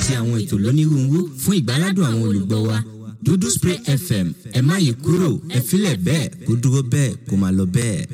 àti àwọn ètò lónírúurú fún ìgbáládùn àwọn olùgbọ́ wa. Dúdú Spray FM ẹ má yí kúrò, ẹ filẹ̀ bẹ́ẹ̀ kó dúró bẹ́ẹ̀ kó máa lọ bẹ́ẹ̀.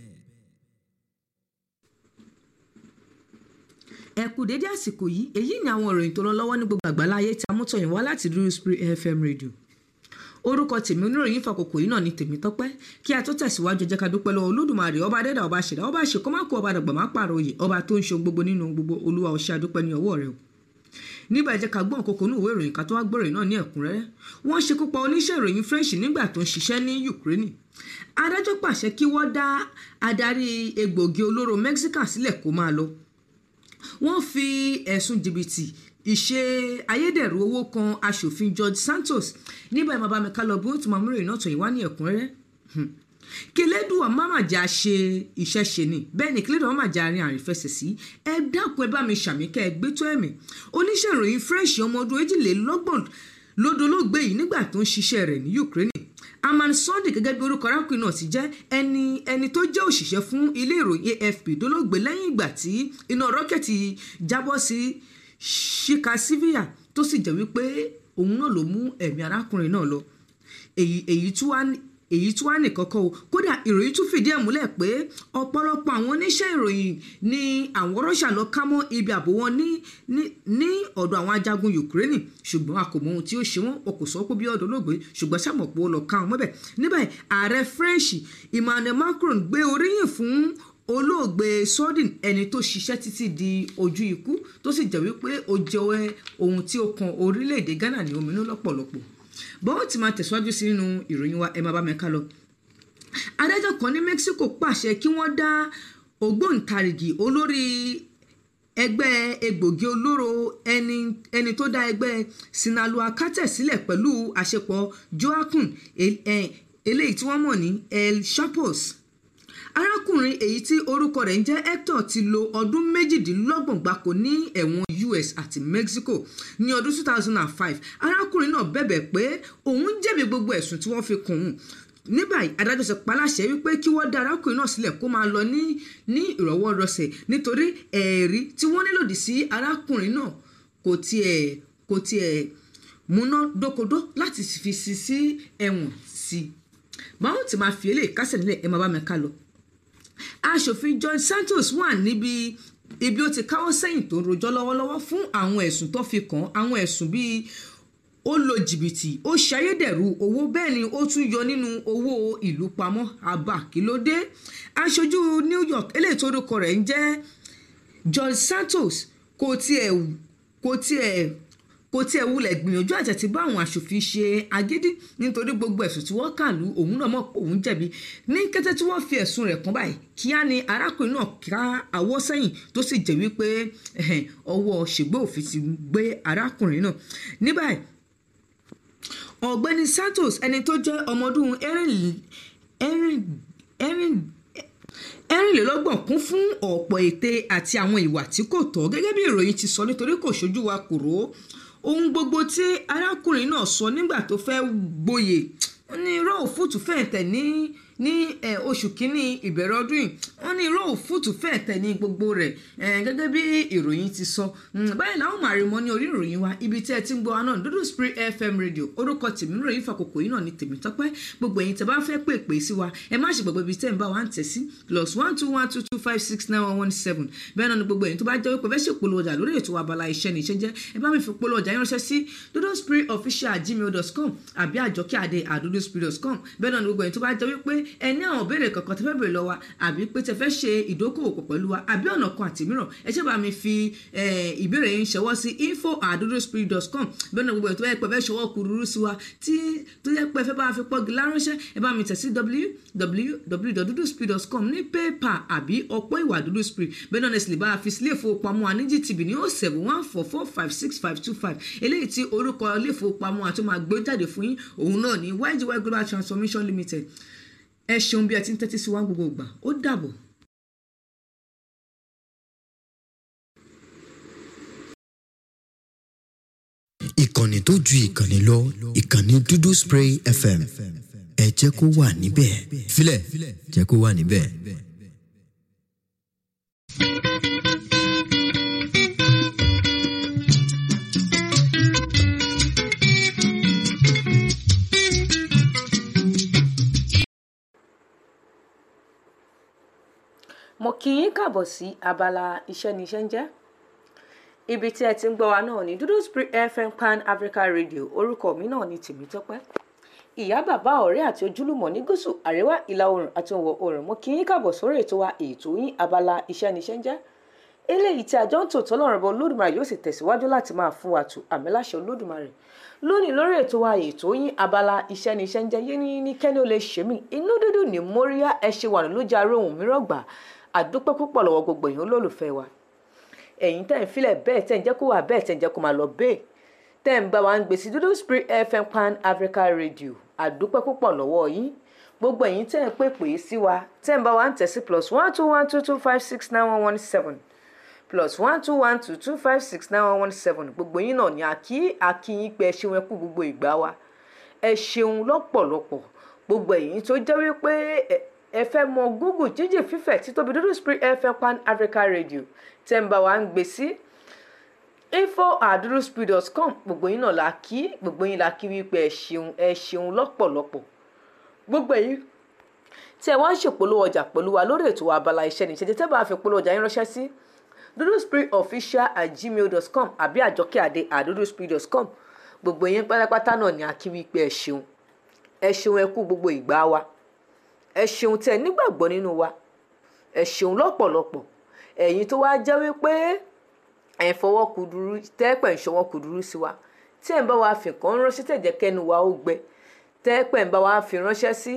Ẹ kú dédé àsìkò yìí, èyí ni àwọn ìròyìn tó lọ lọ́wọ́ ní gbogbo àgbáláyé tí a mú tọ̀yìn wá láti Dúdú Spray FM Radio. Orúkọ tèmi oníròyìn fàkókò yìí náà ni Tèmítọ́pẹ́. Kí a tó tẹ̀síwájú jẹ́ ká dúpẹ́ lọ́wọ́ Olódùmarè, ọba dẹ́dà, ọba ṣẹ̀dá, ọba ṣèkó má kú, ọba dàgbà má pààrọ̀ òye, ọba tó ń ṣe gbogbo nínú gbogbo. Olúwa ó ṣe àdúpẹ́ ní ọwọ́ rẹ̀ o. Nígbà jẹ́ ká gbọ́n kókó ní ìwé ìròyìn ká tó wá gbọ́ ìròyìn náà ní ẹ̀kúnrẹ́rẹ́. Wọ́n ṣekú pa oníṣẹ́ ìròyìn French nígbà tó ń ṣiṣẹ́ ní Ukraine. Adájọ́ pàṣẹ kí wọ́n dá adarí egbògi olóró Mexican sílẹ̀ kó máa lọ. Wọ́n fi ẹ̀sùn jìbìtì ìṣe ayédèrú owó kan aṣòfin George Santos. Nígbà ìmọ̀ bá mi ká lọ bí ó ti máa mú ìròyìn náà tó yìí wá ní ẹ̀kúnrẹ́rẹ́. Kílédùà máma jà ṣe iṣẹ́ ṣe ni, bẹ́ẹ̀ ni kílédùà máma jà rin àrífẹsẹ̀ sí. Ẹ dákun ẹ bá mi ṣàmì kẹ́ ẹ gbé tó ẹ̀mí. Oníṣẹ́ ìròyìn French ọmọ ọdún 22 lódológbé yìí nígbà tó ń ṣiṣẹ́ rẹ̀ ní Ukraine. Aman Sunday gẹ́gẹ́ bí orúkọ arákùnrin náà ti jẹ́ ẹni tó jẹ́ òṣìṣẹ́ fún ilé ìròyìn AFP dolóògbé lẹ́yìn ìgbà tí iná rọ́kẹ̀tì jábọ́ sí Shikasivia tó sì jẹ́ wípé òun náà ló mú ẹ̀mí arákùnrin náà lọ. Èyí tún wá nìkan kọ́ o, kódà ìròyìn tún fìdí ẹ̀ múlẹ̀ pé ọ̀pọ̀lọpọ̀ àwọn oníṣẹ́ ìròyìn ni àwọn Russia lọ ká mọ́ ibi ààbò wọn ní ọ̀dọ̀ àwọn ajagun Ukraine, ṣùgbọ́n a kò mọ ohun tí ó ṣe wọ́n, o kò sọ pé bí ọ̀dọ̀ olóògbé, ṣùgbọ́n sàmọ̀ pé ó lọ ká wọn mọ́bẹ̀. Níbẹ̀ ààrẹ French Emmanuel Macron gbé oríyìn fún olóògbé Sordin, ẹni tó ṣiṣẹ́ títí di ojú ikú, tó sì jẹ́ wípé ó jẹ́ ohun tí ó kan orílẹ̀-èdè Ghana ní ominú lọ́pọ̀lọpọ̀. Bọ́ọ̀ tí máa tẹ̀síwájú sí nínú ìròyìn wa, ẹ máa bá mi ká lọ. Adájọ́ kan ní Mexico pàṣẹ kí wọ́n dá ògbóǹtarìgì olórí ẹgbẹ́ egbògi olóró ẹni tó dá ẹgbẹ́ Sinaloa Cartel sílẹ̀ pẹ̀lú àṣepọ̀ Joaquin eléyìí tí wọ́n mọ̀ ní El Chapos. Arákùnrin èyí tí orúkọ rẹ̀ ń jẹ́ Hector ti lo ọdún 28 gbáko ní ẹ̀wọ̀n US àti Mexico. Ní ọdún 2005 arákùnrin náà bẹ̀bẹ̀ pé òun jẹ̀bi gbogbo ẹ̀sùn tí wọ́n fi kàn án. Ní báyìí adájọ́ ṣe paláṣẹ wípé kí wọ́n dá arákùnrin náà sílẹ̀ kó máa lọ ní ìrọ̀wọ́rọsẹ̀ nítorí ẹ̀rí tí wọ́n ní lòdì sí arákùnrin náà kò tiẹ̀ múná dókodó láti fi sí ẹ̀wọ̀n sí. Báwo ti máa fi eléyìí kásẹ̀ nílẹ̀, ẹ máa bá mi ká lọ. Aṣòfin George Santos wà níbi ibi ó ti káwọ́ sẹ́yìn tó ń rojọ́ lọ́wọ́lọ́wọ́ fún àwọn ẹ̀sùn tó fi kàn, àwọn ẹ̀sùn bíi ó lo jìbìtì, ó ṣayédèrú owó, bẹ́ẹ̀ ni ó tún yọ nínú owó ìlú pamọ́. Àbá kí ló dé? Aṣojú New York eléyìí tó orúkọ rẹ̀ ń jẹ́ George Santos kò tiẹ̀ wulẹ̀ gbìyànjú àti bá àwọn aṣòfin ṣe agídí nítorí gbogbo ẹ̀sùn tí wọ́n kà lù òun náà mọ̀ pé òun jẹ̀bi. Ní kété tí wọ́n fi ẹ̀sùn rẹ̀ kàn báyìí, kíá ni arákùnrin náà ká àwọ̀ sẹ́yìn tó sì jẹ́ wípé ọwọ́ ṣègbè òfin ti gbé arákùnrin náà. Ní báyìí ọ̀gbẹ́ni Santos, ẹni tó jẹ́ ọmọ ọdún ẹ̀rìnlélọ́gbọ̀n, kún fún ọ̀pọ̀ ète àti àwọn ìwà tí kò tọ́ gẹ́gẹ́ bí ìròyìn ti sọ, nítorí kò ṣojú wa kòró. Ohun gbogbo tí arákùnrin náà sọ nígbà tó fẹ́ gboyè ní irọ́ òfútù fẹ̀ǹtẹ̀ ní oṣù kínní ìbẹ̀rẹ̀ ọdún yìí, wọ́n ní irọ́ òfútù fẹ̀ǹtẹ̀ ní gbogbo rẹ̀ gẹ́gẹ́ bí ìròyìn ti sọ. Báyìí làwọn máa rí mọ́ ní orí ìròyìn wa, ibi tí ẹ ti ń gbọ́ wa náà Dúdú Spray FM Radio. Orúkọ tèmi ìròyìn fàkókò yìí náà ni Tèmítọ́pẹ́. Gbogbo ẹ̀yin tẹ́ bá fẹ́ pè sí wa, ẹ má ṣe gbàgbé ibi tẹ́ ń bá wa ń tẹ̀ sí +12122569117. Bẹ́ẹ̀ náà ni gbogbo ẹ̀yin tó bá jẹ́ wípé fẹ́ ṣèpolówó ọjà lórí ètò abala iṣẹ́ ní iṣẹ́ jẹ́, ẹ bá mi fi polówó ọjà yín ránṣẹ́ sí dudusprayofficial@gmail.com àbí àjọkíade@duduspraycom. Bẹ́ẹ̀ náà ni gbogbo ẹ̀yin tó bá jẹ́ wípé ẹ ní àwọn ìbéèrè kankan tẹ́ fẹ́ béèrè lọ́wọ́ wa, àbí pé tẹ́ fẹ́ ṣe ìdókòwò pọ̀ pẹ̀lú wa, àbí ọ̀nà kan àti mìíràn, ẹ ṣe bá mi fi ìbéèrè yín ṣọwọ́ sí info@duduspraycom. Bẹ́ẹ̀ náà gbogbo ẹ̀yin tó bá fẹ́ ṣọwọ́ kúrúrú sí wa tó yẹ pé ẹ fẹ́ bá fi pọ́gi láránṣẹ́, ẹ bá mi tẹ̀ sí www.duduspraycom ní PayPal àbí ọ̀pọ̀ ìwà Dúdú Spray. Bẹ́ẹ̀ náà sì lè bá fi sílé ìfowópamọ́ ní GTB ní 07144565525. eléyìí tí orúkọ ilé ìfowópamọ́ àti máa gbé jáde fún yín òun náà ní YGY Global Transformation Limited. Ẹ ṣeun bí ẹ ti ń tẹ́tí sí wa gbogbo ìgbà, ó dàbọ̀. Ìkànnì tó ju ìkànnì lọ, ìkànnì Dúdú Spray FM, ẹ jẹ́ kó wà níbẹ̀, filẹ̀ jẹ́ kó wà níbẹ̀. Mo kí yín káàbọ̀ sí abala iṣẹ́ ni iṣẹ́ ń jẹ́. Ibi tí ẹ ti ń gbọ́ wa náà ni Dúdú Spirit FM Pan Africa Radio. Orúkọ mi náà ni Tèmítọ́pẹ́. Ìyá bàbá ọ̀rẹ́ àti ojúlùmọ̀ ní gúúsù àríwá ìlà oòrùn àti ìwọ̀ oòrùn. Mo kí yín káàbọ̀ sórí ètò wa ètò yín abala iṣẹ́ ni iṣẹ́ ń jẹ́. Eléyìí tí àjọ ń tò tọ́lọ́run bọ Olódùmarè yóò sì tẹ̀síwájú láti máa fún wa tù àmì láṣẹ Olódùmarè. Lónìí lórí ètò wa ètò yín abala iṣẹ́ ni iṣẹ́ ń jẹ́ yé ní kẹ́ni ó lè ṣe mí. Inú dídùn ní móríyá ẹ ṣe wà ló jẹ́ aró ohun mìíràn gbà. Àdúpẹ́ púpọ̀ lọ́wọ́ gbogbo èèyàn olólùfẹ́ wa. Ẹ̀yin tẹ́ ń filẹ̀ bẹ́ẹ̀ tẹ́ ń jẹ́ kó wà bẹ́ẹ̀ tẹ́ ń jẹ́ kó máa lọ bẹ́ẹ̀. Tẹ́ ń bá wa ń gbé sí Dúdú Spirit FM Pan Africa Radio. Àdúpẹ́ púpọ̀ lọ́wọ́ yín. Gbogbo ẹ̀yin tẹ́ ń pè sí wa tẹ́ ń bá wa ń tẹ̀ sí +12122569117 +12122569117. Gbogbo yín náà ni àkíyín pé ẹ ṣeun ẹ kú gbogbo ìgbà wa. Ẹ ṣeun lọ́pọ̀lọpọ̀. Gbogbo ẹ̀yin tó jẹ́ wípé ẹ fẹ́ mọ Google jíjìn fífẹ̀ títóbi Dúdú Spirit FM Pan Africa Radio tẹ́ ń bá wa ń gbé sí info@duduspirit.com. Gbogbo yín náà la kí wípé ẹ ṣeun lọ́pọ̀lọpọ̀. Gbogbo ẹ̀yin tí ẹ wá ń ṣèpolówó ọjà pẹ̀lú wa lórí ètò abala iṣẹ́ ni ìṣẹ́jẹ́ tẹ́ bá fi polówó ọjà yín ránṣẹ́ sí duduspiritofficial@gmail.com àbí àjọkẹ́adé@duduspirit.com. Gbogbo yín pátápátá náà ni a kí wípé ẹ ṣeun ẹ kú gbogbo ìgbà wa. Ẹ ṣeun tẹ́ nígbàgbọ́ nínú wa. Ẹ ṣeun lọ́pọ̀lọpọ̀. Ẹ̀yin tó wá jẹ́ wípé ẹ fọwọ́ kúdúrú tẹ́pẹ̀ ń ṣọwọ́ kúdúrú sí wa. Tí ẹ̀ ń bá wa fi kan ránṣẹ́ tẹ̀jẹ́ kẹ́nu wa ó gbẹ. Tẹ́pẹ̀ ń bá wa fi ránṣẹ́ sí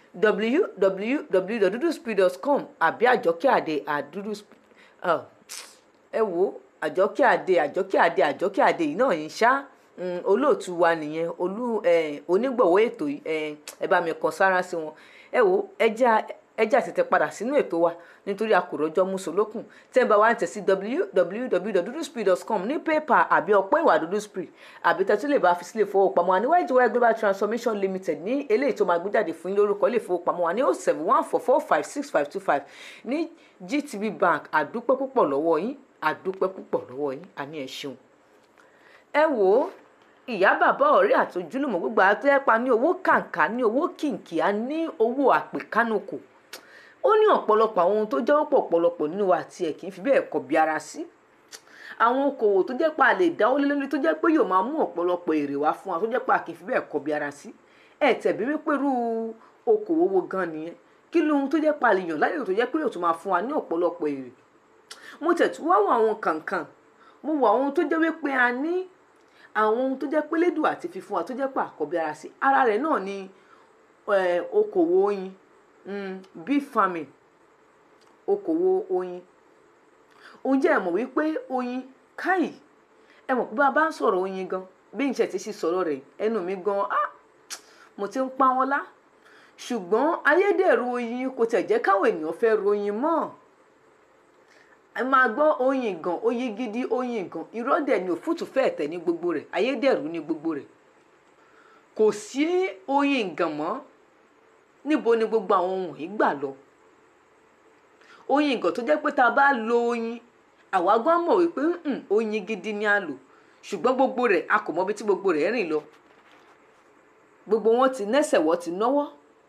www.duduspirit.com àbí àjọkẹ́adé@duduspirit. Ẹ wo àjọkẹ́adé yìí náà yín ṣá. Olóòtú wa nìyẹn onígbọ̀wọ́ ètò yìí. Ẹ bá mi kàn sára sí wọn. Ẹ wo ẹjá tètè padà sínú ètò wa nítorí a kò rọjọ́ mùsùlùkùn. Tẹ́ ń bá wa ń tẹ̀ sí www.duduspirit.com ní pépà àbí ọ̀pọ̀ ìwà Dúdú Spirit àbí tẹ́tí lè bá fi sílé ìfowópamọ́ wa ní YGY Global Transformation Limited ní eléyìí tó máa gbé jáde fún yín lórúkọ ilé ìfowópamọ́ wa ní 07144565525 ní GTB Bank. Àdúpẹ́ púpọ̀ lọ́wọ́ yín àní ẹ ṣeun. Ẹ wo ìyá bàbá ọ̀rẹ́ àti ojúlùmọ̀ gbogbo àtẹ́pá ní owó kàǹkà ní owó kìǹkì á ní owó àpèkánukò. Ó ní ọ̀pọ̀lọpọ̀ àwọn ohun tó jẹ́ ọ̀pọ̀lọpọ̀ nínú wa tí ẹ̀ kì í fi bẹ́ẹ̀ kọbi ara sí. Àwọn okòwò tó jẹ́ pa lè dáwọ́ lé lórí tó jẹ́ pé yóò máa mú ọ̀pọ̀lọpọ̀ èrè wá fún wa tó jẹ́ pé a kì í fi bẹ́ẹ̀ kọbi ara sí. Ẹ tẹ̀bí wípé irú okòwò wo gan nìyẹn. Kí lóhun tó jẹ́ pa lè yàn láyò tó jẹ́ pé yóò tún máa fún wa ní ọ̀pọ̀lọpọ̀ èrè. Mo tẹ̀tú wá wọ àwọn kàǹkàn. Mo wọ àwọn tó jẹ́ wípé a ní àwọn ohun tó jẹ́ pé lédùn àti fífún wa tó jẹ́ pé àkọ́bí ara sí. Ara rẹ̀ náà ni okòwò oyin, bee farming, okòwò oyin. Oúnjẹ ẹ mọ̀ wípé oyin káì. Ẹ mọ̀ pé bá a bá ń sọ̀rọ̀ oyin gan bí n ṣe ti ṣe sọ̀rọ̀ rẹ̀ ẹnu mi gan mo ti ń pa wọn lá. Ṣùgbọ́n ayédèrú oyin kò tẹ̀ jẹ́ káwọn ènìyàn fẹ́ royin mọ́. Ẹ máa gbọ́ oyin gan, oyin gidi, oyin gan. Irọ́ dẹ̀ ni òfútù fẹ́ẹ̀ tẹ̀ ní gbogbo rẹ̀. Ayédèrú ní gbogbo rẹ̀. Kò sí oyin gan mọ́. Níbo ni gbogbo àwọn ohun yìí gbà lọ? Oyin gan tó jẹ́ pé tá a bá lo oyin, àwa gan mọ̀ wípé oyin gidi ni a lò. Ṣùgbọ́n gbogbo rẹ̀ a kò mọ ibi tí gbogbo rẹ̀ rìn lọ. Gbogbo wọn ti nẹ́sẹ̀ wọ́n ti náwọ́.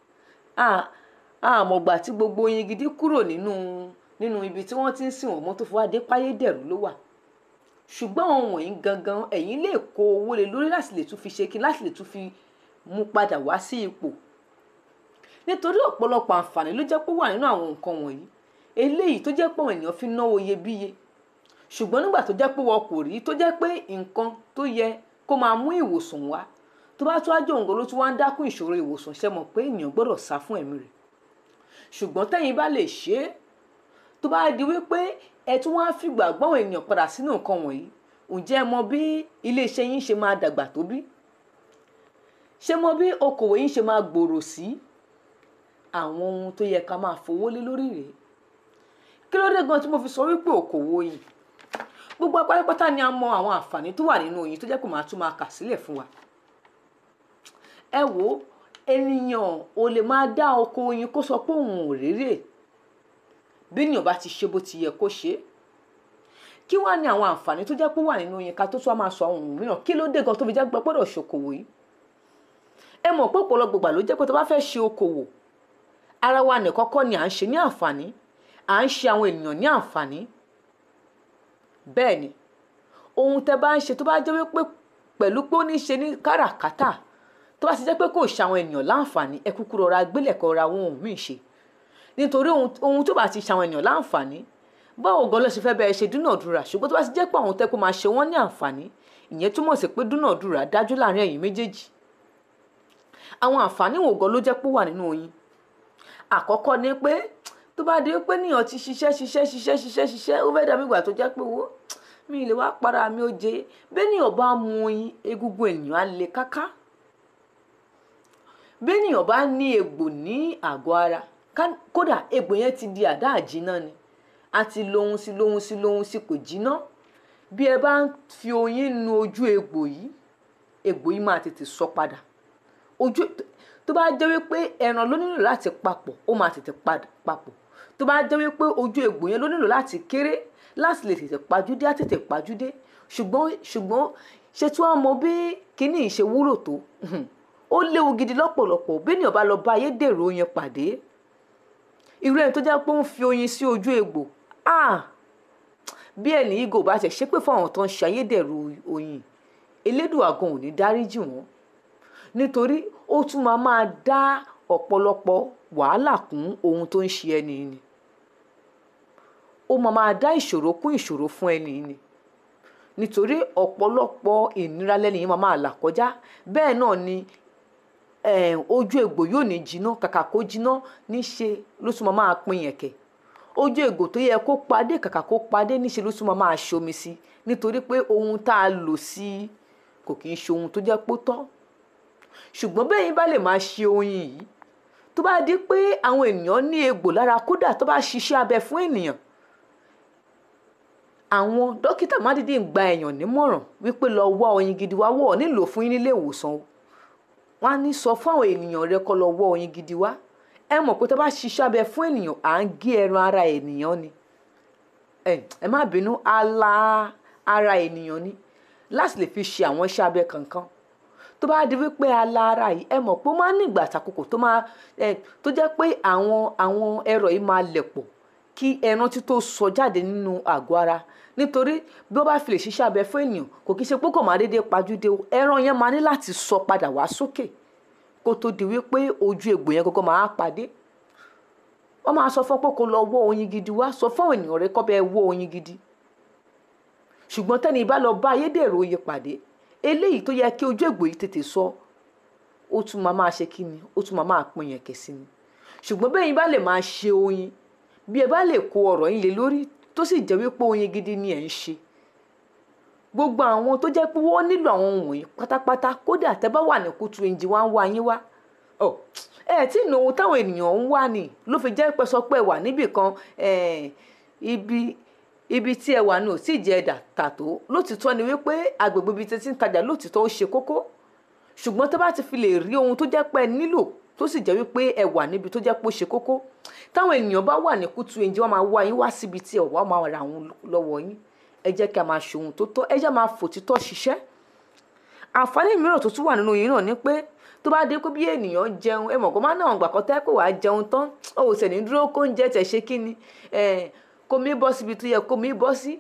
Àmọ̀gbà tí gbogbo oyin gidi kúrò nínú ibi tí wọ́n ti ń sìn wọ́n mọ́ tó fi wá dé páyédèrú ló wà. Ṣùgbọ́n àwọn wọ̀nyí gangan ẹ̀yin lè kó owó lé lórí láti lè tún fi ṣe kí láti lè tún fi mú padà wá sí ipò. Nítorí ọ̀pọ̀lọpọ̀ àǹfààní ló jẹ́ pé wà nínú àwọn nǹkan wọ̀nyí. Eléyìí tó jẹ́ pé àwọn ènìyàn fi náwó iyebíye. Ṣùgbọ́n nígbà tó jẹ́ pé wọn kò rí tó jẹ́ pé nǹkan tó yẹ kó máa mú ìwòsàn wá tó bá tún ájò òǹgọ́ ló tún wá ń dákún ìṣòro ìwòsàn ṣe mọ̀ pé ènìyàn gbọ́dọ̀ sá fún ẹ̀mí rẹ̀. Ṣùgbọ́n tẹ́yin bá lè ṣe é tó bá di wípé ẹ tún wá fi gbàgbọ́ àwọn ènìyàn padà sínú nǹkan wọ̀nyí. Ǹjẹ́ ẹ mọ bí iléeṣẹ́ yín ṣe máa dàgbà tó bí? Ṣé mọ bí okòwò yín ṣe máa gbòòrò sí? Àwọn ohun tó yẹ ká máa fowó lé lórí rèé. Kí ló dé gan tí mo fi sọ wípé okòwò oyin? Gbogbo apátápátá ni a mọ àwọn àǹfààní tó wà nínú oyin tó jẹ́ pé màá tún máa kà sílẹ̀ fún wa. Ẹ wo ènìyàn ò lè máa dá oko oyin kó sọ pé òun ò rérè. Bí ènìyàn bá ti ṣe bó ti yẹ kó ṣe. Kí wá ní àwọn àǹfààní tó jẹ́ pé wà nínú oyin ká tó tún máa sọ àwọn ohun mìíràn? Kí ló dé gan tó fi jẹ́ gbọ́dọ̀ ṣòkòwò yìí? Ẹ mọ̀ pé ọ̀pọ̀lọpọ̀ ìgbà ló jẹ́ pé tó bá fẹ́ ṣe okòwò ara wa nìkan kọ́ ni à ń ṣe ní àǹfààní. à ń ṣe àwọn ènìyàn ní àǹfààní. Bẹ́ẹ̀ ni ohun tẹ́ bá ń ṣe tó bá jẹ́ wípé pẹ̀lú pé ó ní ṣe ní káràkátà tó bá ti jẹ́ pé kò ṣe àwọn ènìyàn láǹfààní, ẹ kúkú rọra gbélẹ̀kọ́ ra ohun míì ṣe. Nítorí ohun tó bá ti ṣe àwọn ènìyàn láǹfààní, báwo gan ló ṣe fẹ́ bẹ́ẹ̀ ṣe dúnàdúrà? Ṣùgbọ́n tó bá ti jẹ́ pé àwọn tẹ́ kó máa ṣe wọ́n ní àǹfààní, ìyẹn túmọ̀ sí pé dúnàdúrà dájú láàrin ẹ̀yin méjèèjì. Àwọn àǹfààní wo gan ló jẹ́ pé ó wà nínú oyin? Àkọ́kọ́ ni pé tó bá di pé níyàn ti ṣiṣẹ́ ó fẹ́ dàbí ìgbà tó jẹ́ pé mi lè wá para mi ó jẹ. Bẹ́ẹ̀nìyàn bá mu oyin, egungun ènìyàn á le káká. Bẹ́ẹ̀nìyàn bá ní egbò ní àgọ́ ara, kódà egbò yẹn ti di àdá àjínà ni, a ti lóhun sí kò jiná. Bí ẹ bá ń fi oyin nu ojú egbò yìí máa tètè sọ padà. Tó bá jẹ́ wípé ẹran ló nílò láti papọ̀, ó máa tètè papọ̀. Tó bá jẹ́ wípé ojú egbò yẹn ló nílò láti kéré láti lè tètè pajúdé, á tètè pajúdé. Ṣùgbọ́n ṣe tí wọ́n mọ bí kíní ìṣe wúlò tó. Ó léwu gidi lọ́pọ̀lọpọ̀ bẹ́ẹ̀nìyàn bá lọ bá ayédèrú oyin pàdé. Irú ẹni tó jẹ́ pé ó ń fi oyin sí ojú egbò, bí ẹni yìí gò bá ṣe ṣépè fún àwọn tó ń ṣe ayédèrú oyin, Elédùà gan ò ní dáríjì wọ́n. Nítorí ó tún máa dá ọ̀pọ̀lọpọ̀ wàhálà kún ohun tó ń ṣe ẹni ni. Ó máa dá ìṣòro kún ìṣòro fún ẹni ni. Nítorí ọ̀pọ̀lọpọ̀ ìnira lẹ́ni yìí máa là kọjá. Bẹ́ẹ̀ náà ni ojú egbò yóò ní jiná, kàkà kó jiná níṣe ló tún máa pín ẹ̀kẹ́. Ojú egbò tó yẹ kó padé, kàkà kó padé níṣe ló tún máa ṣomi sí. Nítorí pé ohun tá a lò sí kò kì í ṣe ohun tó jẹ́ pé ó tọ́. Ṣùgbọ́n bẹ́ẹ̀ yín bá lè máa ṣe oyin yìí, tó bá di pé àwọn ènìyàn ní egbò lára, kódà tó bá ṣiṣẹ́ abẹ fún ènìyàn, àwọn dókítà má dídì ń gba èèyàn nímọ̀ràn wípé lọ wá oyin gidi wá, wọ̀ nílò fún yín nílé ìwòsàn. Wọ́n á ní sọ fún àwọn ènìyàn rẹ kó lọ wá oyin gidi wá. Ẹ mọ̀ pé tó bá ṣiṣẹ́ abẹ fún ènìyàn, à ń gé ẹran ara ènìyàn ni. Ẹ má bínú, ara ènìyàn ni láti lè fi ṣe àwọn iṣẹ́ abẹ kankan. Tó bá di wípé ara yìí, ẹ mọ̀ pé ó máa ń ní ìgbà àtàkùkù tó jẹ́ pé àwọn ẹrọ yìí máa lẹ̀ pọ̀ kí ẹran tí tó sọ jáde nínú àgọ́ ara. Nítorí bí ó bá fi lè ṣiṣẹ́ abẹ fún ènìyàn, kò kí ṣe pé kò máa dédé pajúdé. Ẹran yẹn máa ní láti sọ padà wá sókè kó tó di wípé ojú egbò yẹn gọ́gọ́ máa pàdé. Wọ́n máa sọ fún pé kó lọ wọ́ oyin gidi wá, sọ fún ènìyàn rẹ kó bẹ́ẹ̀ wọ́ oyin gidi. Ṣùgbọ́n tẹ́ni bá lọ bá ayédèrú oyin pàdé, eléyìí tó yẹ kí ojú egbò yìí tètè sọ, ó tún máa ṣe kí ni? Ó tún máa pín ẹ̀kẹ́ sí ni. Ṣùgbọ́n bẹ́ẹ̀ yín bá lè máa ṣe oyin, bí ẹ bá lè kó ọ̀rọ̀ yín lé lórí tó sì jẹ́ wípé oyin gidi ni ẹ̀ ń ṣe, gbogbo àwọn tó jẹ́ pé wọ́n nílò àwọn ohun wọ̀nyí pátápátá, kódà tẹ́ bá wà ní kùtù ìjì wá ń wá yín wá. Tí ìnà ohun táwọn ènìyàn ń wá ni ló fi jẹ́ pé sọ pé ẹ wà níbì kan, ibi tí ẹ wà ní ò tí ì jẹ́ ẹ̀dà tàtó. Lótìtọ́ ni wípé agbègbè ibi tí ń tajà lótìtọ́ ó ṣe kókó. Ṣùgbọ́n tẹ́ bá ti fi lè rí ohun tó jẹ́ pé ẹ nílò tó sì jẹ́ wípé ẹ wà níbi tó jẹ́ pé ó ṣe kókó, táwọn ènìyàn bá wà ní kùtù ìjì wọ́n máa wá yín wá síbi tí ọ̀wá máa ra àwọn lọ́wọ́ yín. Ẹ jẹ́ kí a máa ṣe ohun tó tọ́, ẹ jẹ́ máa fòtítọ́ ṣiṣẹ́. Àǹfààní mìíràn tó tún wà nínú yìí náà ni pé tó bá dé pé bí ènìyàn jẹun, ẹ mọ̀ kó máa náà gbà kan tẹ́ pé wàá jẹun tán, ó sì ní dúró kó ń jẹ tẹ̀ ṣe kí ni, kó mi bọ́ síbi tó yẹ kó mi bọ́ sí.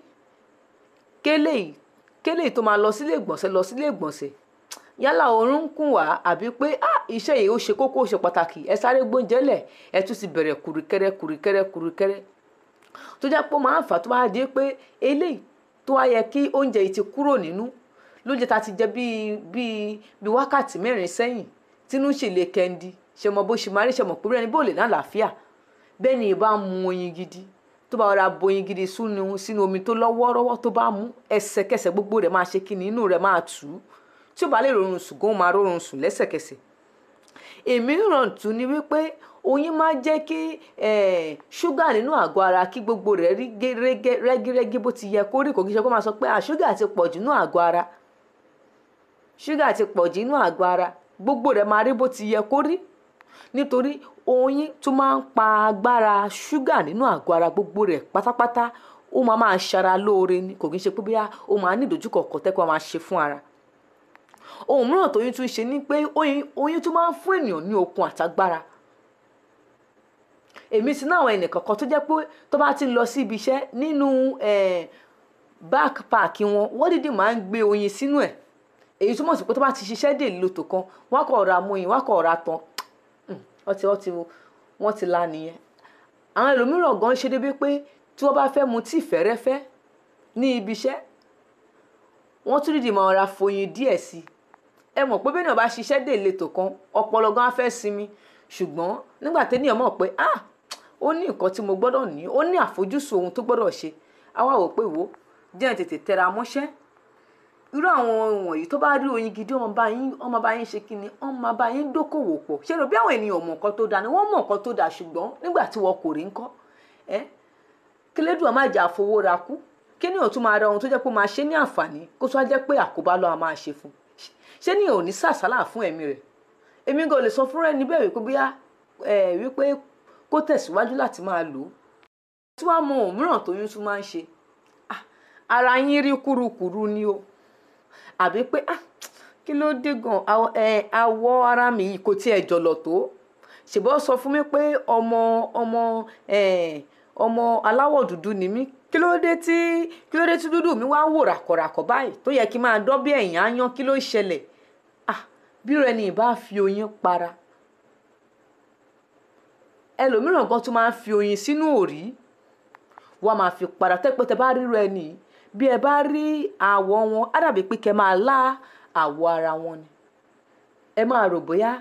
Kéléyìí tó máa lọ sílé ìgbọ̀nsẹ̀. Yálà oorun ń kùn wá àbí pé iṣẹ́ yìí ó ṣe kókó, ó ṣe pàtàkì, ẹ sáré gbóúnjẹ lẹ̀, ẹ tún ti bẹ̀rẹ̀ kùrìkẹ́rẹ́. Tó jẹ́ pé ó máa ń fà tó bá dé pé eléyìí tó wá yẹ kí oúnjẹ yìí ti kúrò nínú lóúnjẹ tá ti jẹ bí wákàtí 4 sẹ́yìn, tínú ṣe lè kẹ́ndí, ṣe mọ bó ṣe máa rí, ṣe mọ̀ pé rẹ́ni bó lè ní àlàáfíà. Bẹ́ẹ̀ ni ìbá mu oyin gidi, tó bá ra bo oyin gidi sínú omi tó lọ́wọ́rọ́wọ́, tó bá mú ẹsẹ̀kẹsẹ̀ gbogbo rẹ̀ máa ṣe kí ni, inú rẹ̀ máa tù ú. Tí ó bá lè rọrùn sùn gan, ó máa rọrùn sùn lẹ́sẹ̀kẹsẹ̀. Èmíràn tún ni wípé oyin máa jẹ́ kí ṣúgà nínú àgọ́ ara kí gbogbo rẹ̀ rí rẹ́gírẹ́gí bó ti yẹ kó rí. Kò kí ṣe kó máa sọ pé ṣúgà ti pọ̀jù nínú àgọ́ ara. Ṣúgà ti pọ̀jù nínú àgọ́ ara, gbogbo rẹ̀ máa rí bó ti yẹ kó rí. Nítorí oyin tún máa ń pa agbára ṣúgà nínú àgọ́ ara gbogbo rẹ̀ pátápátá. Ó máa ṣara lóore ni, kò kí ṣe pé bí ó máa ní ìdojúkọ kọ̀tẹ́kọ̀ máa ṣe fún ara. Ohun mìíràn tó yín tún ṣe ni pé oyin tún máa ń fún ènìyàn ní okun àtagbára. èmi ti náà àwọn ẹnìkankan tó jẹ́ pé tó bá ti lọ sí ibi iṣẹ́ nínú backpack wọ́n dídì máa ń gbé oyin sínú ẹ̀, èyí túmọ̀ sí pé tó bá ti ṣiṣẹ́ dè lóto kan wọ́n kọ̀ ra mú oyin wọ́n kọ̀ ra tán wọ́n ti la nìyẹn. àwọn ẹlòmíràn gan ṣe débi pé tí wọ́n bá fẹ́ mu tíì fẹ́rẹ́fẹ́ ní ibi iṣẹ́ wọ́n tún dídì máa ra foyin díẹ̀ sí i. ẹ mọ̀ pé bẹ́ẹ̀ náà bá ṣiṣẹ́ dè lóto kan ọpọlọ gan á fẹ́ sinmi, ṣùgbọ́n nígbà téèyàn mọ̀ pé ó ní nǹkan tí mo gbọ́dọ̀ ní, ó ní àfojúsùn ohun tó gbọ́dọ̀ ṣe, àwa wò pé wò jẹ́ tètè tẹra mọ́ṣẹ́. irú àwọn ohun wọ̀nyí tó bá rí oyin gidi ọmọ bá yín ṣe kíni, ọmọ bá yín dókòwò pọ̀. ṣé rò bí àwọn ènìyàn mọ̀ nǹkan tó dáa ni wọ́n mọ̀ nǹkan tó dáa, ṣùgbọ́n nígbà tí wọn kò rí ńkọ́ kílédùn máa jà fowó ra kú, kí ni òtún máa ra ohun tó jẹ́ pé máa ṣe ní àǹfààní kó tó wá jẹ́ pé àkóbá ló máa ṣe fún. ṣé ni ò ní sàsálà fún ẹ̀mí rẹ̀? èmi gan lè sọ fún rẹ̀ níbẹ̀ wípé bóyá wípé kó tẹ̀síwájú láti máa lò ó. tí wàá mọ ohun mìíràn tó yín tún máa ń ṣe, ara yín rí kúrukùru ni o, àbí pé kí ló dé gan àwọ̀ ara mi yìí kò tiẹ̀ jọ̀lọ̀ tó. ṣèbọ́ sọ fún mi pé ọmọ aláwọ̀ dúdú ni mí, kí ló dé tí dúdú mi wá ń wò ràkọ̀ràkọ̀ báyìí tó yẹ kí n máa dán bí ẹ̀yìn áyán, kí ló ṣẹlẹ̀? bí rẹ ni ìbá fi oyin para. ẹlòmíràn gan tún máa ń fi oyin sínú òrí, wọ́n máa fi para. tẹ́pẹ́tẹ́ bá ríro ẹni bí ẹ bá rí àwọ̀ wọn á dàbí pé kẹ́ máa lá àwọ̀ ara wọn ni. ẹ máa rò bóyá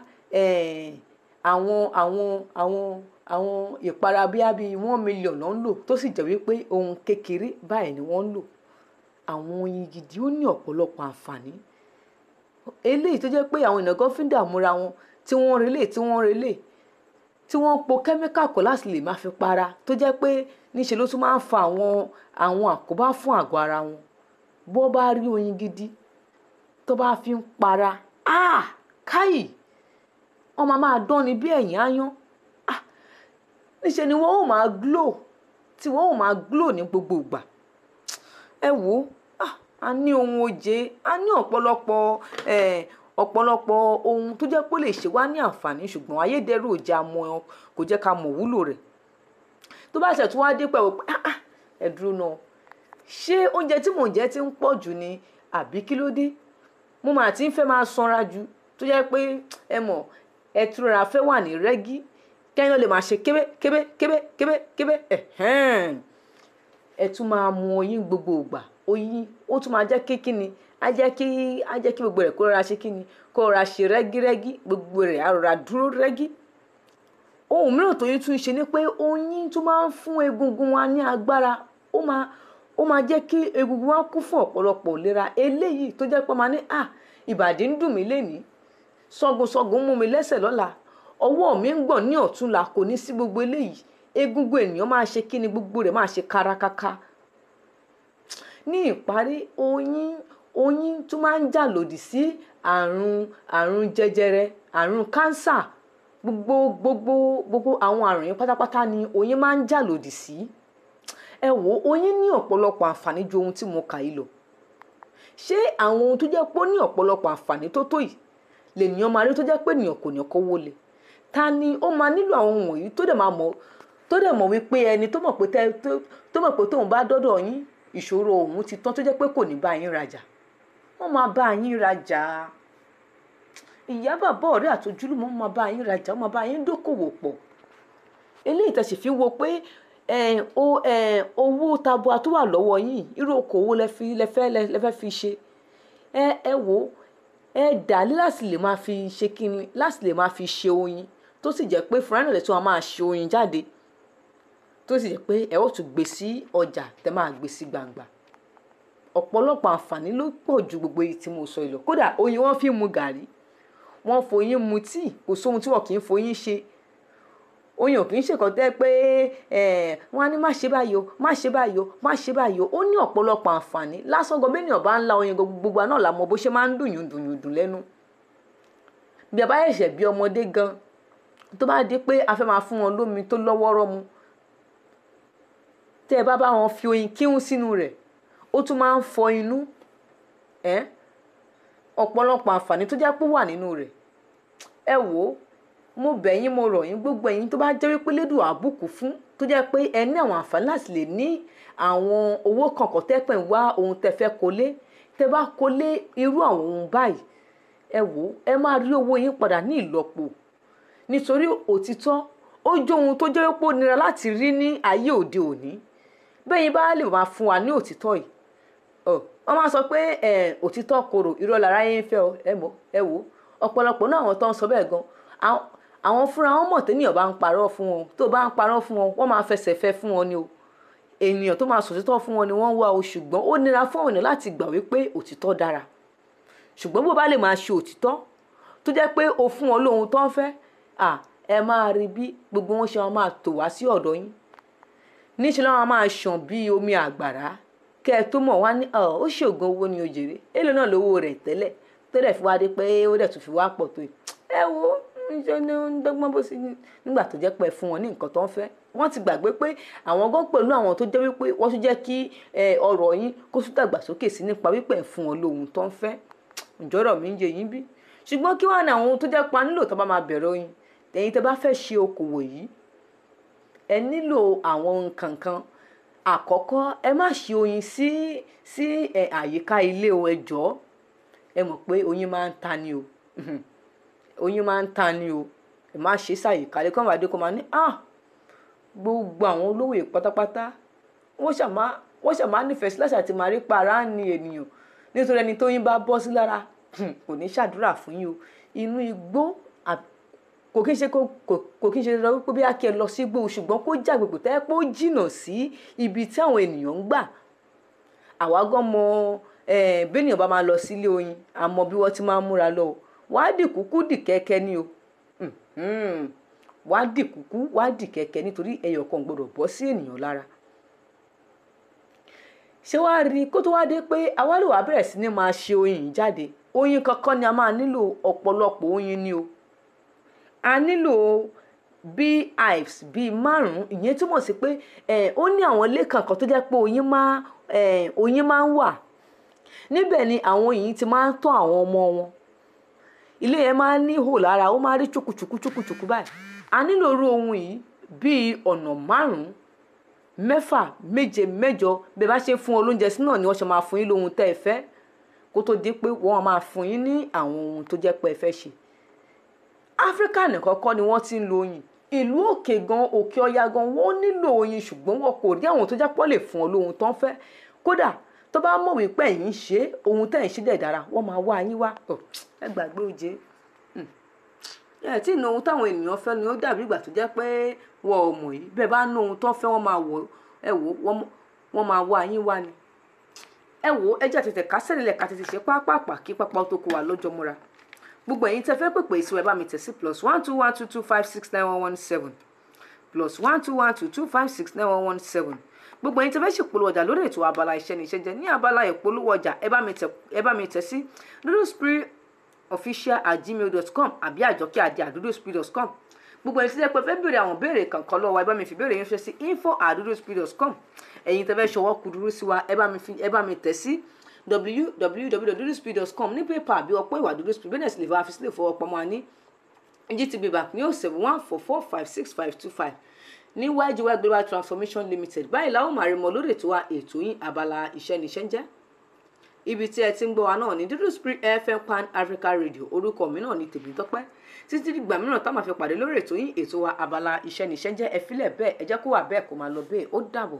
àwọn ìpara bíi 1 million ló ń lò tó sì jẹ́ wípé ohun kékeré báyìí ni wọ́n ń lò. àwọn oyin gidi ó ní ọ̀pọ̀lọpọ̀ àǹfààní eléyìí tó jẹ́ pé àwọn ènìyàn gan fi ń dààmúra wọn tí wọ́n relé tí wọ́n po kẹ́míkà kọ́ láti lè máa fi para, tó jẹ́ pé níṣe ló tún máa ń fa àwọn àkóbá fún àgọ́ ara wọn. bó bá rí oyin gidi tó bá fi ń para káyì wọ́n máa dán ni bí ẹ̀yìn áyán. níṣe ni wọ́n ó máa glow tí wọ́n ó máa glow ní gbogbo ìgbà. ẹ wò a ní ohun oje, a ní ọ̀pọ̀lọpọ̀ ohun tó jẹ́ pé ó lè ṣe wá ní àǹfààní, ṣùgbọ́n ayédèrú ò jẹ́ àmọ́ kò jẹ́ ká mọ̀ wúlò rẹ̀. tó bá ṣẹ̀ tún wá dé pẹ̀lú pé ẹ dúró náà, ṣé oúnjẹ tí mò ń jẹ ti ń pọ̀ jù ni àbí kí ló dé? mo máa ti ń fẹ́ máa sanra jù tó jẹ́ pé ẹ mọ̀ ẹ túnra fẹ́ wà ní rẹ́gí kẹ́yìn lè máa ṣe kébé ẹ tún máa mu oyin gbogbo ìgbà. oyin ó tún máa jẹ́ kí kíni, á jẹ́ kí gbogbo rẹ̀ kó rọra ṣe kíni, kó rọra ṣe rẹ́gírẹ́gí, gbogbo rẹ̀ á rọra dúró rẹ́gí. ohun mìíràn tó yín tún ṣe ni pé oyin tún máa ń fún egungun wa ní agbára. ó máa jẹ́ kí egungun wa kún fún ọ̀pọ̀lọpọ̀ ìlera. eléyìí tó jẹ́ pé máa ní ìbàdí ń dùn mí lénìí, sọ́gun mú mi lẹ́sẹ̀ lọ́la, ọwọ́ mi ń gbọ̀n ní ọ̀túnla, kò ní sí gbogbo eléyìí. egungun ènìyàn máa ṣe kíni, gbogbo rẹ̀ máa ṣe kárakáká. ní ìparí, oyin tún máa ń jà lòdì sí àrùn jẹjẹrẹ, àrùn kánsà, gbogbo àwọn àrùn yẹn pátápátá ni oyin máa ń jà lòdì sí. ẹ wò oyin ní ọ̀pọ̀lọpọ̀ àǹfààní ju ohun tí mo kà yìí lọ. ṣé àwọn ohun tó jẹ́ pé ó ní ọ̀pọ̀lọpọ̀ àǹfààní tó tó yìí lènìyàn máa rí tó jẹ́ pé ènìyàn kò ní kówó lé? ta ni ó máa nílò àwọn ohun wọ̀nyí tó dẹ̀ mọ̀ wípé ẹni tó mọ̀ pé tóun bá dọ́dọ̀ yín ìṣòro òun ti tán, tó jẹ́ pé kò ní bá yín rajà? wọ́n máa bá yín rajà. ìyá bàbá ọ̀rẹ́ àtojúlùmọ̀ máa bá yín rajà, wọ́n máa bá yín dókòwò pọ̀. eléyìí tẹ̀sí fi wo pé owó tabua tó wà lọ́wọ́ yín, irú okòwò lẹ́fẹ́ fi ṣe. ẹ wò dà ní láti lè máa fi ṣe kíni, láti lè máa fi ṣe oyin tó sì jẹ́ pé fúnra náà lè tún máa ṣe oyin jáde, tó sì jẹ́ pé ẹ ó tún gbé sí ọjà tẹ́ máa gbé sí gbangba. ọ̀pọ̀lọpọ̀ àǹfààní ló pọ̀ ju gbogbo èyí tí mo sọ yìí lọ. kódà oyin wọ́n fi mu gàrí, wọ́n foyin mu tíì, kò sóhun tí wọ́n kì í foyin ṣe. oyin ò kì í ṣèkọ́ tẹ́ pé wọ́n á ní má ṣe báyìí o, má ṣe báyìí o, má ṣe báyìí o. ó ní ọ̀pọ̀lọpọ̀ àǹfààní. lásán gan bẹ́ẹ̀ ni ọba ńlá oyin gbogbo náà la mọ̀ bó ṣe máa ń dùn lẹ́nu. bí a bá ṣẹ̀ṣẹ̀ bí ọmọdé gan tó bá di pé a fẹ́ máa fún wọn lómi tó lọ́wọ́rọ́ mu, tẹ́ ẹ bá wọn fi oyin kíhún sínú rẹ̀, ó tún máa ń fọ inú. ọ̀pọ̀lọpọ̀ àǹfààní tó jẹ́ pé wà nínú rẹ̀. ẹ wò mo bẹ̀ yín mo rọ̀ yín gbogbo ẹ̀yin tó bá jẹ́ wípé lédùn àbùkù fún tó jẹ́ pé ẹ ní àwọn àǹfààní láti lè ní àwọn owó kankan tẹ́pẹ̀ ń wá ohun tẹ́ fẹ́ kólé tẹ́ bá kólé irú àwọn ohun báyìí ẹ wò ẹ máa rí owó yín padà ní ìlọ́po nítorí òtítọ́ ó jẹ́ ohun tó jẹ́ wípé ó nira láti rí ní ayé òde òní bẹ́yìn bá lè máa fún wa ní òtítọ́ yìí wọ́n máa sọ pé òtítọ́ korò irọ́ lára yín fẹ́ ẹ wò ọ̀pọ̀lọpọ̀ náà àwọn tó ń sọ bẹ́ẹ̀ gan àwọn fúnra wọn mọ̀ tẹ́nìyàn bá ń parọ́ fún wọn tó bá ń parọ́ fún wọn wọ́n máa fẹsẹ̀ fẹ́ fún wọn ni o ènìyàn tó máa sòtítọ́ fún wọn ni wọ́n wá o ṣùgbọ́n ó nira fún àwọn ènìyàn láti gbà wípé òtítọ́ dára ṣùgbọ́n bó bá lè máa ṣe òtítọ́ tó jẹ́ pé o fún wọn lóhun tó ń fẹ́ ẹ máa rí bí gbogbo wọn ṣe máa tò wá sí ọ̀dọ̀ yín níṣẹ́ lọ́wọ́ máa ṣàn bí omi àgbàrá kẹ́ ẹ tó mọ̀ wá ní ó ṣògùn owó ni òjèrè èlò náà lówó rẹ̀ tẹ́lẹ̀ fi wá dé pé ó dẹ̀ tún fi wá pọ̀ tó yìí ẹ wo níṣẹ́ ní ó ń dọ́gbọ́n bó sí nígbà tó jẹ́ pé fún wọn ní nǹkan tó ń fẹ́ wọ́n ti gbàgbé pé àwọn gan pẹ̀lú àwọn tó jẹ́ wípé wọ́n tún jẹ́ kí ọrọ̀ yín kó tún dàgbàsókè sí nípa wípé fún wọn lóhun tó ń fẹ́ ǹjọ́rọ̀ mi ń jẹ yín bí ṣùgbọ́n kí wàá ní àwọn ohun tó jẹ́ pa nílò tó bá máa bẹ̀rẹ̀ oyin ẹ̀yin tẹ́ bá fẹ́ ṣe okòwò yìí ẹ nílò àwọn nǹkan kan àkọ́kọ́ ẹ má ṣe oyin sí àyíká ilé o ẹ jọ̀ọ́ ẹ mọ̀ pé oyin máa ń ta ni o oyin máa ń ta ni o ẹ má ṣe ṣàyíká lè kọ́ àdé kó máa ní gbogbo àwọn olówó pátápátá wọ́n ṣàmá nífẹ̀ẹ́ sí láṣà tí máa rí para ní ènìyàn nítorí ẹni tó yín bá bọ́ sí lára kò ní ṣàdúrà fún yín o inú igbó kò kí n ṣe lọ wípé bí a kí ẹ lọ sí igbó ṣùgbọ́n kó jàgbègbè tẹ́ pé ó jìnnà sí ibi tí àwọn ènìyàn ń gbà àwa gan mọ béèyàn bá máa lọ sílé oyin àmọ́ bí wọ́n ti máa ń múra lọ wàá dì kúkú dì kẹ́kẹ́ ni o wàá dì kúkú wàá dì kẹ́kẹ́ nítorí ẹyọ kan gbọdọ̀ bọ́ sí ènìyàn lára ṣé wàá rí kó tó wá dé pé àwa lè wá bẹ̀rẹ̀ sí ní máa ṣe oyin jáde oyin kankan ni a máa nílò ọ̀pọ̀lọpọ̀ oyin ni o a nílò beehives bíi 5 ìyẹn túmọ̀ sí pé ó ní àwọn ilé kankan tó jẹ́ pé oyin máa ń wà níbẹ̀ ni àwọn oyin ti máa ń tọ́ àwọn ọmọ wọn ilé yẹn máa ń ní ihò lára ó máa rí chukuchuku báyìí a nílò irú ohun yìí bíi ọ̀nà 5 6 7 8 bẹ́ẹ̀ bá ṣe fún olóúnjẹ sí náà ni wọ́n ṣe máa fún yín lóhun tẹ́ ẹ fẹ́ kó tó di pé wọ́n máa fún yín ní àwọn ohun tó jẹ́ pé ẹ fẹ́ ṣe áfíríkà nìkan kọ́ ni wọ́n ti ń lo oyin ìlú òkè gan òkè ọya gan wọ́n nílò oyin ṣùgbọ́n wọn kò rí àwọn tó jẹ́ pọ́ lè fún ọ lóhun tó ń fẹ́ kódà tó bá mọ̀ wípé ẹ̀yin ṣe ohun tẹ́ ẹ̀ ń ṣe dẹ̀ dára wọ́n máa wá yín wá ẹ gbàgbé oje ẹ tí ìnáwó táwọn ènìyàn fẹ́ ni ó dàbí ìgbà tó jẹ́ pé wọ́n ò mọ̀ yìí bẹ́ẹ̀ bá ná ohun tó ń fẹ́ wọ́n máa wọ̀ ẹ wò wọ́n máa wá yín wá ni ẹ wò ẹ jẹ́ àtẹ̀tẹ̀ kásẹ̀ nílẹ̀ ká tètè ṣe pápá kí pápá tó kó wa lọ́jọ́ múra gbogbo ẹ̀yin tẹ́ fẹ́ pèpè ìṣòro ẹ bá mi tẹ̀ sí +12122569117 +12122569117 gbogbo ẹ̀yin tẹ́ fẹ́ ṣèpolówó ọjà lórí ètò abala iṣẹ́ ní iṣẹ́ jẹ́ ní abala ìpolówó ọjà ẹ bá mi tẹ̀ sí dudusprayofficial@gmail.com àbí àjọkẹ́@dudusprayofficial.com gbogbo ẹ̀yin tí ẹ pẹ́ fẹ́ béèrè àwọn béèrè kankan lọ́wọ́ ẹ bá mi fi béèrè yín fẹ́ sí info@dudusprayofficial.com ẹ̀yin tẹ́ fẹ́ ṣọwọ́ kúdúrú sí wa ẹ bá mi tẹ̀ sí www.dudusprayofficial.com ní pépà àbí ọ̀pọ̀ ìwà Dudusprayofficial bẹ́ẹ̀ sì lè fa àfisílẹ̀ fọwọ́pamọ́ ní GTB Bank ní 07144565525 ní YGY Global Transformation Limited báyìí láwọn máa rí mọ lórí ètò yín abala iṣẹ́ níṣẹ́ ń jẹ́ ibi tí ẹ ti ń gbọ́ wa náà ní Dudusprayofficial FM Pan Africa Radio orúkọ mi náà ní Tèmítọ́pẹ́ títí dìgbà mìíràn tá máa fi pàdé lórí ètò yín ètò wa abala iṣẹ́ níṣẹ́ ń jẹ́ ẹ filẹ̀ bẹ́ẹ̀ ẹ jẹ́ kó wà bẹ́ẹ̀ kó máa lọ bẹ́ẹ̀ ó dàbọ̀.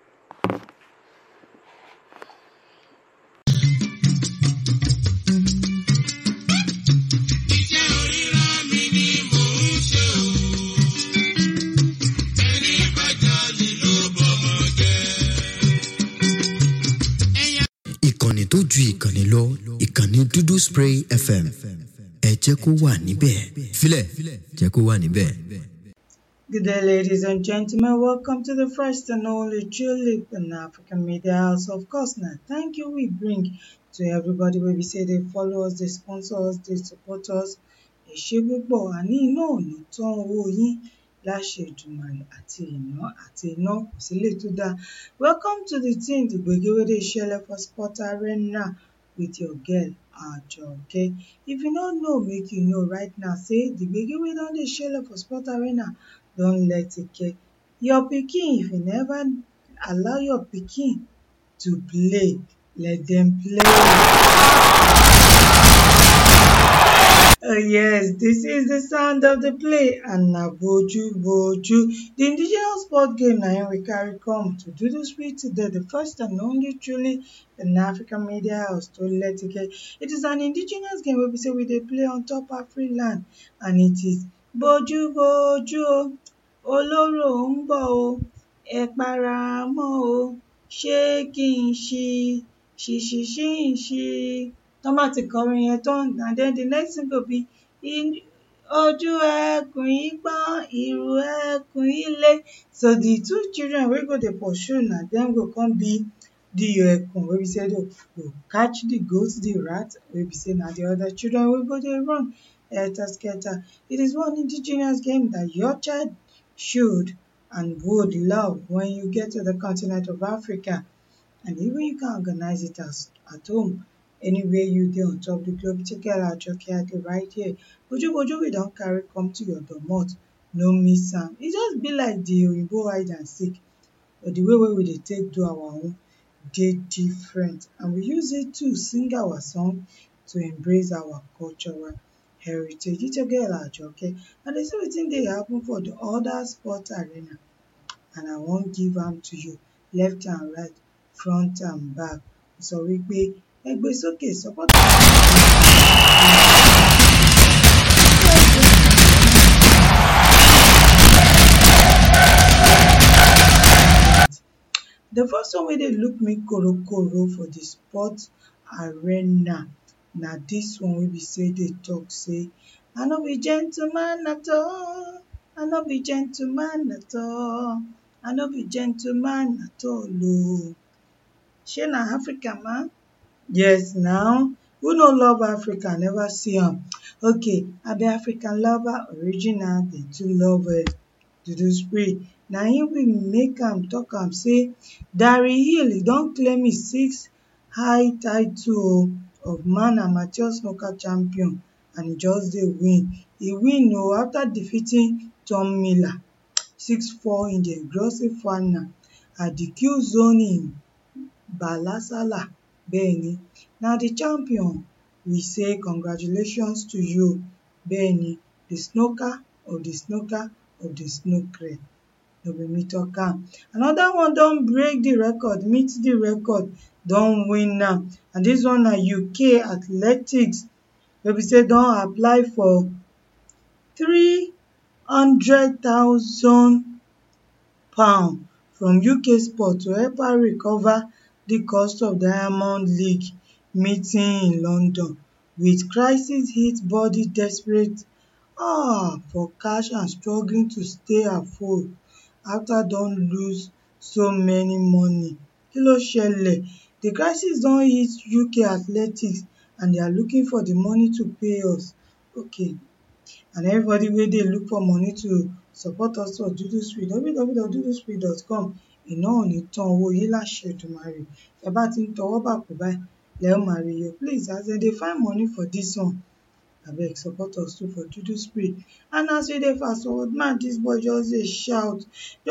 ìkànnì tó ju ìkànnì lọ ìkànnì Dudusspray FM ẹ jẹ́ kó wà níbẹ̀ filẹ̀ jẹ́ kó wà níbẹ̀. Good day, ladies and gentlemen. Welcome to the first and only Julep and African Media House. Of course, now, thank you we bring to everybody where we say they follow us, they sponsor us, they support us. Ẹ púpọ̀ àní iná ò ní tán owó yín láṣẹ Èdùmàrè àti iná kò sí lè tó dáa. Welcome to the team, the gbege wey dey shele for Sport Arena with your girl Ajoke. If you no know, make you know right now say the gbege wey don dey shele for sport arena don let eke. Your pikin, if you never allow your pikin to play, let them play. Oh yes, this is the sound of the play and na boju boju. The indigenous sport game na im we carry come to Dudu Street today, the first and only truly an African media house to let it. It is an indigenous game wey be say we dey play on top Afriland, and it is boju boju o, olóró ń bọ̀ o, ẹ para mọ́ o, ṣé kí n ṣí ṣí ṣí. Tán bá ti kọrin yẹn tán, and then the next thing go be ojú ẹkùn yìí pọ́n, ìrù ẹkùn yìí le. So the two children wey go dey pursue na dem go come be the ẹkùn wey be say go catch the goat, the rat wey be say na the other children wey go dey run helter-skelter. It is one indigenous game that your child should and would love when you get to the continent of Africa, and even you can organize it at home. Anywhere you dey on top the globe, check out Ajoke Ade right here. Boju boju we don carry come to your domot, no miss am. E just be like the oyinbo hide and seek, but the way wey we dey take do our own dey different, and we use it to sing our song to embrace our cultural heritage. It's your girl Ajoke, and dey see wetin dey happen for the other sport arena, and I wan give am to you left and right, front and back. Sọ wípé ẹ gbé sókè support. The first one wey dey look me korokoro for the sport arena na this one wey be say dey talk say I no be gentleman at all, I no be gentleman at all, I no be gentleman at all o. Shey na Africa man? Yes now, who no love Africa never see am? Okay, I be African lover original, dey too love Dudu Spree. Na him we make am talk am say Darry Hill e don claim him 6th high title of man amateur snooker champion, and e just dey win. E win o after defeating Tom Miller 6-4 in the engrossing final at the Q Zone in Balasala. Bẹ́ẹ̀ni, na the champion. We say congratulations to you. Bẹ́ẹ̀ni, the snooker of the snooker of the snooker. No be me talk am. Another one don break the record, meet the record, don win am, and this one na UK athletics wey be say don apply for 300,000 pound from UK Sport to help her recover the cost of Diamond League meeting in London, with crisis hit body desperate for cash and struggling to stay afloat after don lose so many money. Kí ló ṣẹlẹ̀? The crisis don hit UK athletics and they are looking for the money to pay us. Okay, and everybody wey dey look for money to support us for Dudu Spree, www.duduspree.com. Iná ò ní tán owó yín láṣẹ Èdùmàrè. Ẹ bá ti ń tọwọ́ bàpò báyìí, lẹ ó máa rí yọ. Please, as dem dey find money for this one, abeg support us too for Dudu Spree. And as we dey fast forward, man, this boy just dey shout,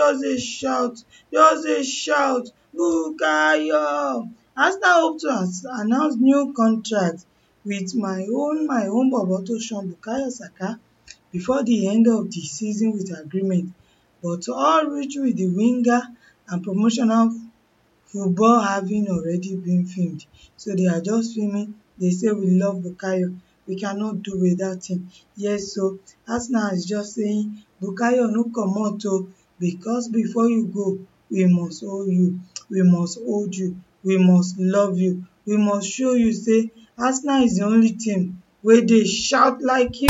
Bukayo! Arsenal hope to announce new contract with my own bobo Tosin Bukayo Saka before the end of the season with agreement, but all reach with the winger and promotional football having already been filmed. So they are just filming. They say we love Bukayo, we cannot do without him. Yes, so Arsenal is just saying Bukayo no comot o, because before you go, we must hold you, we must hold you, we must love you, we must show you say Arsenal is the only team wey dey shout like you.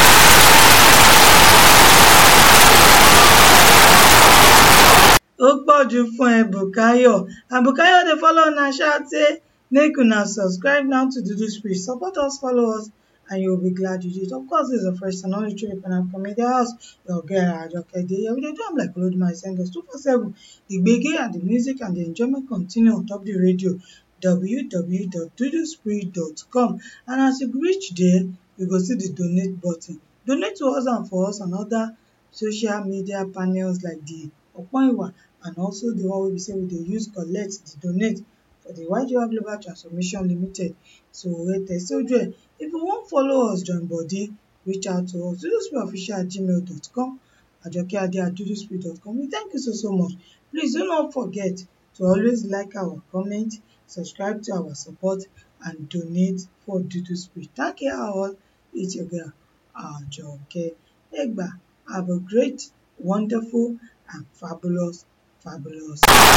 Ó pọ̀jù fún ẹ Bukayo, and Bukayo dey follow una shout say make una subscribe now to Dudu Spree. Support us, follow us, and you will be glad you did. Of course, this is the first and only trip from media house. Your girl Ajoke dey here. We dey do am like Olodumare send us 247. The gbege and the music and the enjoyment continue on top the radio. www.duduspree.com, and as you reach there, you go see the donate button. Donate to us and for us on other social media panels like the Opoiwa and also the one wey be say we dey use collect the donate for the YGR Global Transformation Limited. So if you wan follow us join body, reach out to us duduspreeofficial@gmail.com, ajokeade@duduspree.com. We thank you so much. Please do not forget to always like our comment, subscribe to our support, and donate for Duduspree. Thank you all. It's your girl, Ajoke Egba. Have a great, wonderful, and fabulous